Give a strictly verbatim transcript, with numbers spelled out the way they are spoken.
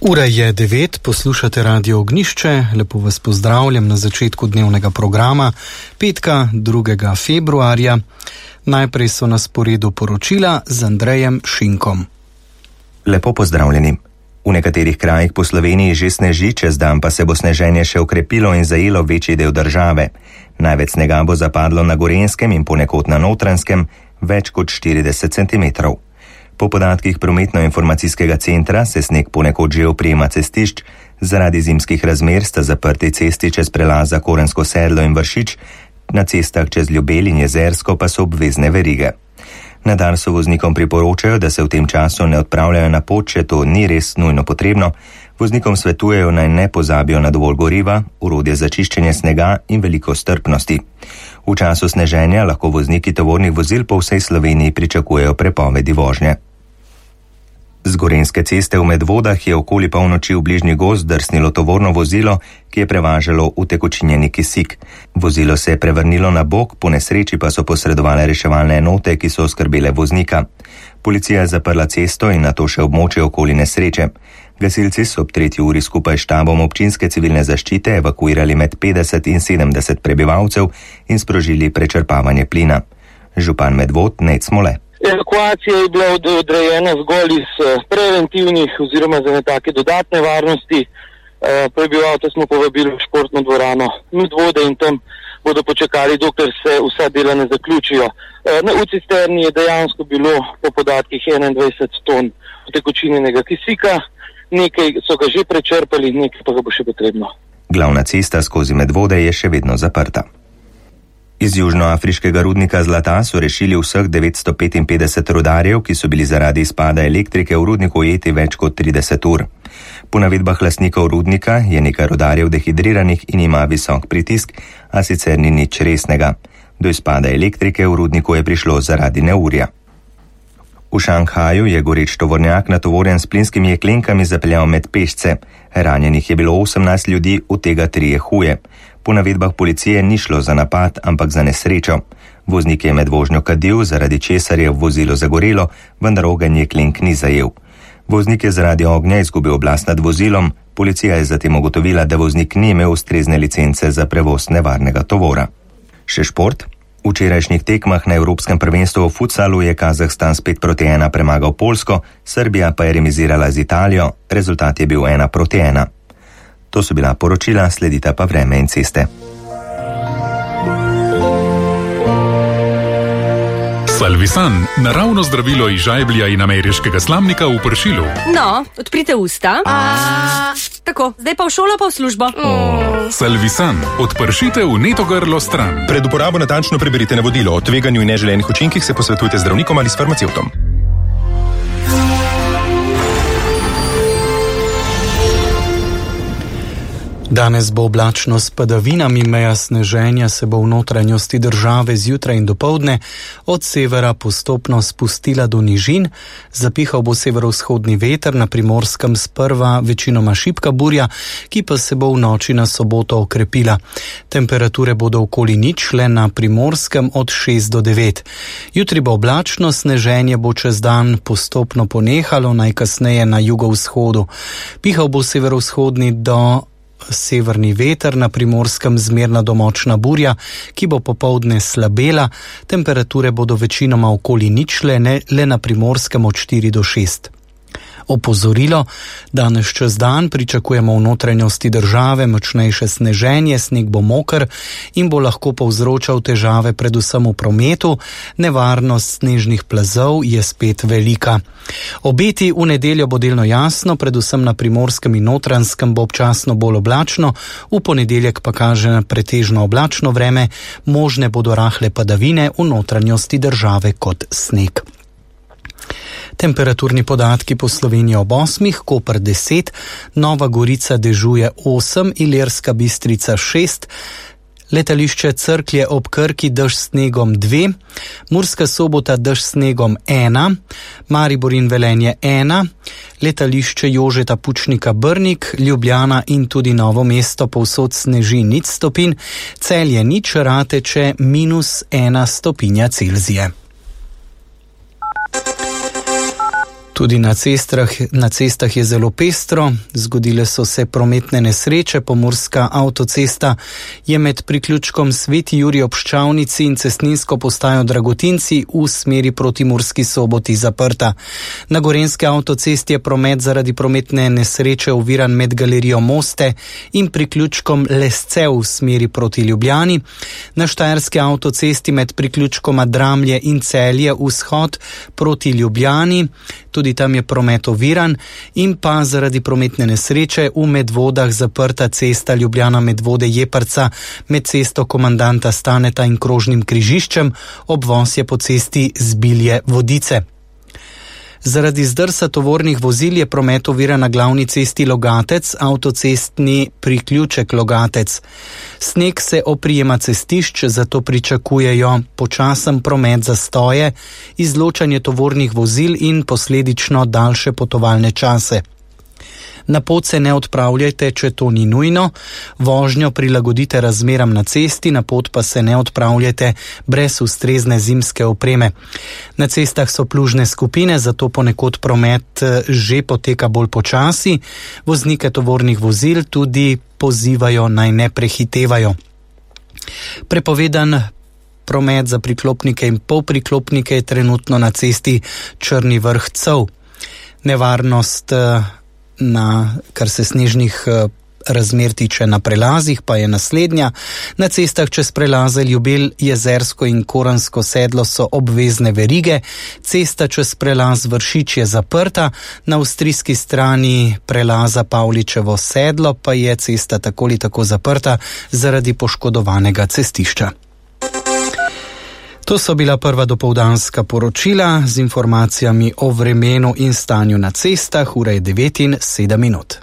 Ura je devet, poslušate Radio Ognjišče, lepo vas pozdravljam na začetku dnevnega programa, petka drugega februarja. Najprej so na sporedu poročila z Andrejem Šinkom. Lepo pozdravljeni. V nekaterih krajih po Sloveniji že sneži, čez dan pa se bo sneženje še okrepilo in zajelo večji del države. Največ snega bo zapadlo na Gorenjskem in ponekod na Notranjskem, več kot štirideset centimetrov. Po podatkih prometno-informacijskega centra se sneg ponekod že oprijema cestišč, zaradi zimskih razmer sta zaprti cesti čez prelaz za Korensko sedlo in Vršič, na cestah čez Ljubelj in Jezersko pa so obvezne verige. Na Darsu voznikom priporočajo, da se v tem času ne odpravljajo na pot, če to ni res nujno potrebno. Voznikom svetujejo, naj ne pozabijo na dovolj goriva, orodje za čiščenje snega in veliko strpnosti. V času sneženja lahko vozniki tovornih vozil po vsej Sloveniji pričakujejo prepovedi vožnje. Z Gorenjske ceste v Medvodah je okoli polnoči v bližnji gozd drsnilo tovorno vozilo, ki je prevažalo utekočinjeni kisik. Vozilo se je prevrnilo na bok, po nesreči pa so posredovale reševalne enote, ki so oskrbele voznika. Policija je zaprla cesto in nato še območje okoli nesreče. Gasilci so ob tretji uri skupaj s štabom občinske civilne zaščite evakuirali med petdeset in sedemdeset prebivalcev in sprožili prečrpavanje plina. Župan Medvod Nec Smole. Evakuacija je bila odrejena zgolj iz preventivnih oziroma za nekake dodatne varnosti. Prebivalce smo povabili v športno dvorano Medvode in tam bodo počakali, dokler se vsa dela ne zaključijo. V cisterni je dejansko bilo po podatkih enaindvajset ton utekočinjenega kisika, nekaj so ga že prečrpali, nekaj pa ga bo še potrebno. Glavna cesta skozi Medvode je še vedno zaprta. Iz južnoafriškega rudnika zlata so rešili vseh devetsto petinpetdeset rudarjev, ki so bili zaradi izpada elektrike v rudniku ujeti več kot trideset ur. Po navedbah lastnikov rudnika je nekaj rudarjev dehidriranih in ima visok pritisk, a sicer ni nič resnega. Do izpada elektrike v rudniku je prišlo zaradi neurja. V Šanghaju je goreč tovornjak natovorjen s plinskimi jeklenkami zapeljal med pešce. Ranjenih je bilo osemnajst ljudi, od tega trije huje. Po navedbah policije ni šlo za napad, ampak za nesrečo. Voznik je med vožnjo kadil, zaradi česar je vozilo zagorelo, vendar ogenj jeklenk ni zajel. Voznik je zaradi ognja izgubil oblast nad vozilom, policija je zatem ugotovila, da voznik ni imel ustrezne licence za prevoz nevarnega tovora. Še šport. V včerajšnjih tekmah na Evropskem prvenstvu v futsalu je Kazahstan spet proti ena premagal Poljsko, Srbija pa je remizirala z Italijo, rezultat je bil ena proti ena. To so bila poročila, sledita pa vreme in ceste. Salvisan, naravno zdravilo iz žajblja in ameriškega slamnika v pršilu. No, odprite usta. A... Tako, zdaj pa v šolo, pa v službo. Mm. Salvisan, odpršite v neto grlo stran. Pred uporabo natančno preberite navodilo. O tveganju in neželenih učinkih se posvetujte z zdravnikom ali s farmacevtom. Danes bo oblačno s padavinami, meja sneženja se bo v notranjosti države zjutraj in dopoldne od severa postopno spustila do nižin. Zapihal bo severovzhodni veter, na Primorskem sprva večinoma šibka burja, ki pa se bo v noči na soboto okrepila. Temperature bodo okoli nič, le na Primorskem od šest do devet. Jutri bo oblačno, sneženje bo čez dan postopno ponehalo, najkasneje na jugovzhodu. Pihal bo severovzhodni do severni veter, na Primorskem zmerna do močna burja, ki bo popoldne slabela. Temperature bodo večinoma okoli ničle, ne, le na Primorskem od štiri do šest. Opozorilo, danes čez dan pričakujemo v notranjosti države močnejše sneženje, sneg bo moker in bo lahko povzročal težave predvsem v prometu, nevarnost snežnih plazov je spet velika. Obeti v nedeljo bo delno jasno, predvsem na Primorskem in Notranjskem bo občasno bolj oblačno, v ponedeljek pa kaže na pretežno oblačno vreme, možne bodo rahle padavine v notranjosti države kot sneg. Temperaturni podatki po Sloveniji ob osmih, Koper deset, Nova Gorica dežuje osem, Ilirska Bistrica šest, letališče Cerklje ob Krki dež snegom dve, Murska Sobota dež snegom ena, Maribor in Velenje ena, letališče Jožeta Pučnika Brnik, Ljubljana in tudi Novo mesto povsod sneži nič stopinj, Celje nič, Rateče minus ena stopinja Celzije. Tudi na cestah, na cestah je zelo pestro, zgodile so se prometne nesreče, pomurska avtocesta je med priključkom Sveti Jurij ob Ščavnici in cestninsko postajo Dragotinci v smeri proti Murski Soboti zaprta. Na gorenjski avtocesti je promet zaradi prometne nesreče oviran med galerijo Moste in priključkom Lesce v smeri proti Ljubljani. Na štajerski avtocesti med priključkoma Dramlje in Celje vzhod proti Ljubljani, tudi tam je promet oviran, in pa zaradi prometne nesreče v Medvodah zaprta cesta Ljubljana Medvode Jeprca med cesto Komandanta Staneta in krožnim križiščem, obvoz je po cesti Zbilje Vodice. Zaradi zdrsa tovornih vozil je promet oviran na glavni cesti Logatec, avtocestni priključek Logatec. Sneg se oprijema cestišč, zato pričakujejo počasen promet, zastoje, izločanje tovornih vozil in posledično daljše potovalne čase. Na pot se ne odpravljajte, če to ni nujno, vožnjo prilagodite razmeram na cesti, na pot pa se ne odpravljajte brez ustrezne zimske opreme. Na cestah so plužne skupine, zato ponekod promet že poteka bolj počasi, voznike tovornih vozil tudi pozivajo naj ne prehitevajo. Prepovedan promet za priklopnike in polpriklopnike je trenutno na cesti Črni Vrh-Cev. Nevarnost na, kar se snežnih razmer tiče na prelazih, pa je naslednja. Na cestah čez prelaze Ljubelj, Jezersko in Koransko sedlo so obvezne verige, cesta čez prelaz Vršič je zaprta, na avstrijski strani prelaza Pavličevo sedlo pa je cesta tako ali tako zaprta zaradi poškodovanega cestišča. To so bila prva dopoldanska poročila z informacijami o vremenu in stanju na cestah, ura je devet in sedem minut.